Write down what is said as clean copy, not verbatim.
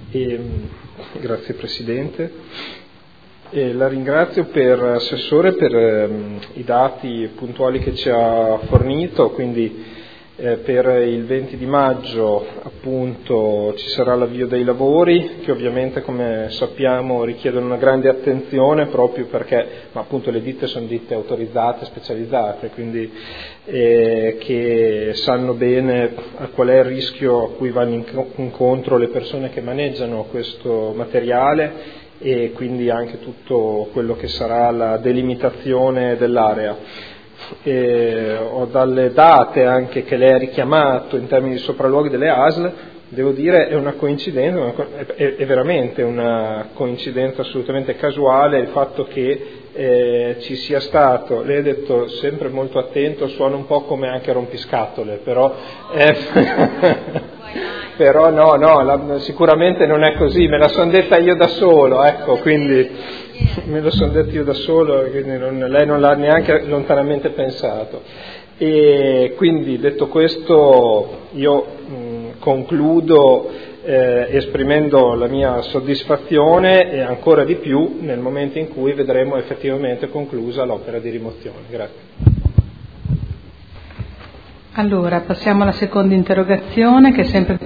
Grazie Presidente. La ringrazio Assessore per i dati puntuali che ci ha fornito, quindi per il 20 di maggio appunto ci sarà l'avvio dei lavori che ovviamente, come sappiamo, richiedono una grande attenzione proprio perché appunto le ditte sono ditte autorizzate, specializzate, quindi che sanno bene qual è il rischio a cui vanno incontro le persone che maneggiano questo materiale e quindi anche tutto quello che sarà la delimitazione dell'area. Ho dalle date anche che lei ha richiamato in termini di sopralluoghi delle ASL, devo dire è una coincidenza, è veramente una coincidenza assolutamente casuale il fatto che ci sia stato, lei ha detto sempre molto attento, suona un po' come anche rompiscatole, però però no, sicuramente non è così, me la sono detta io da solo, ecco, quindi me lo sono detto io da solo, quindi lei non l'ha neanche lontanamente pensato. E quindi detto questo io concludo esprimendo la mia soddisfazione e ancora di più nel momento in cui vedremo effettivamente conclusa l'opera di rimozione. Grazie. Allora, passiamo alla seconda interrogazione che è sempre